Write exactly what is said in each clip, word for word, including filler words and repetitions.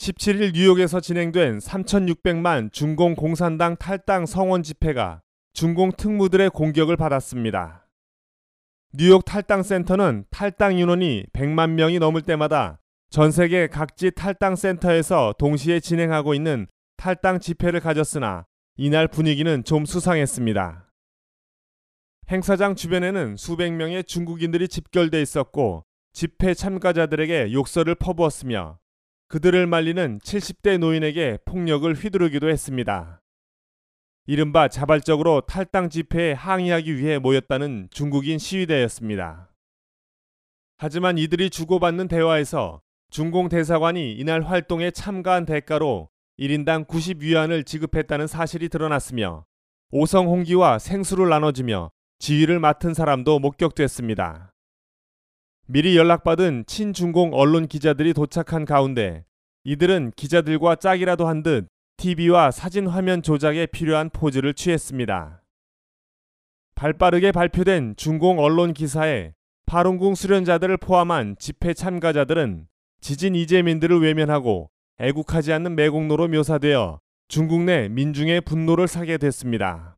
십칠 일 뉴욕에서 진행된 삼천육백만 중공 공산당 탈당 성원 집회가 중공 특무들의 공격을 받았습니다. 뉴욕 탈당센터는 탈당 인원이 백만 명이 넘을 때마다 전 세계 각지 탈당센터에서 동시에 진행하고 있는 탈당 집회를 가졌으나 이날 분위기는 좀 수상했습니다. 행사장 주변에는 수백 명의 중국인들이 집결돼 있었고 집회 참가자들에게 욕설을 퍼부었으며 그들을 말리는 칠십 대 노인에게 폭력을 휘두르기도 했습니다. 이른바 자발적으로 탈당 집회에 항의하기 위해 모였다는 중국인 시위대였습니다. 하지만 이들이 주고받는 대화에서 중공 대사관이 이날 활동에 참가한 대가로 일 인당 구십 위안을 지급했다는 사실이 드러났으며 오성홍기와 생수를 나눠주며 지휘를 맡은 사람도 목격됐습니다. 미리 연락받은 친중공 언론 기자들이 도착한 가운데 이들은 기자들과 짝이라도 한 듯 티비와 사진 화면 조작에 필요한 포즈를 취했습니다. 발빠르게 발표된 중공 언론 기사에 파룬궁 수련자들을 포함한 집회 참가자들은 지진 이재민들을 외면하고 애국하지 않는 매국노로 묘사되어 중국 내 민중의 분노를 사게 됐습니다.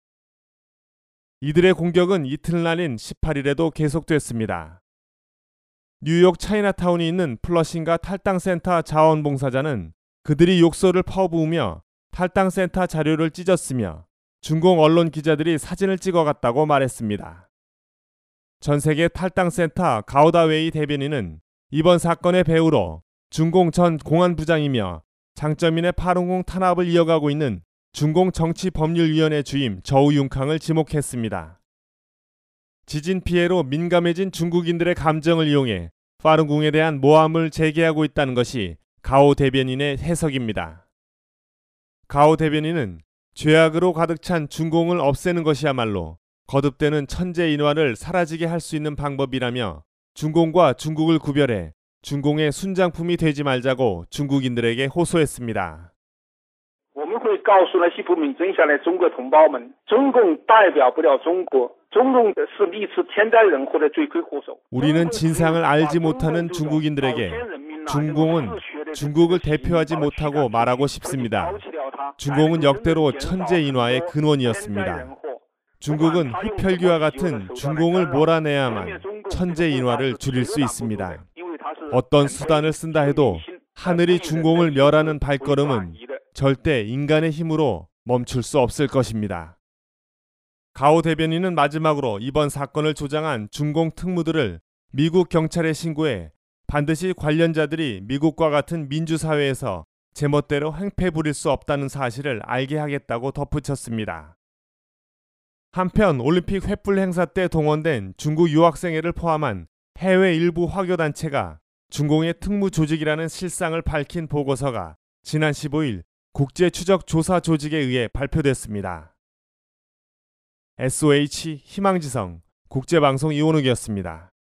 이들의 공격은 이튿날인 십팔 일에도 계속됐습니다. 뉴욕 차이나타운이 있는 플러싱가 탈당센터 자원봉사자는 그들이 욕설을 퍼부으며 탈당센터 자료를 찢었으며 중공 언론 기자들이 사진을 찍어갔다고 말했습니다. 전세계 탈당센터 가오다웨이 대변인은 이번 사건의 배우로 중공 전 공안부장이며 장쩌민의 파룬궁 탄압을 이어가고 있는 중공 정치법률위원회 주임 저우융캉을 지목했습니다. 지진 피해로 민감해진 중국인들의 감정을 이용해 파룬궁에 대한 모함을 제기하고 있다는 것이 가오 대변인의 해석입니다. 가오 대변인은 죄악으로 가득 찬 중공을 없애는 것이야말로 거듭되는 천재 인화를 사라지게 할 수 있는 방법이라며 중공과 중국을 구별해 중공의 순장품이 되지 말자고 중국인들에게 호소했습니다. 우리는 진상을 알지 못하는 중국인들에게 중공은 중국을 대표하지 못하고 말하고 싶습니다. 중공은 역대로 천재 인화의 근원이었습니다. 중국은 흡혈귀와 같은 중공을 몰아내야만 천재 인화를 줄일 수 있습니다. 어떤 수단을 쓴다 해도 하늘이 중공을 멸하는 발걸음은 절대 인간의 힘으로 멈출 수 없을 것입니다. 가오 대변인은 마지막으로 이번 사건을 조장한 중공 특무들을 미국 경찰에 신고해 반드시 관련자들이 미국과 같은 민주사회에서 제멋대로 행패 부릴 수 없다는 사실을 알게 하겠다고 덧붙였습니다. 한편 올림픽 횃불 행사 때 동원된 중국 유학생회를 포함한 해외 일부 화교단체가 중공의 특무 조직이라는 실상을 밝힌 보고서가 지난 십오 일 국제추적조사조직에 의해 발표됐습니다. 에스오에이치 희망지성 국제방송 이원욱이었습니다.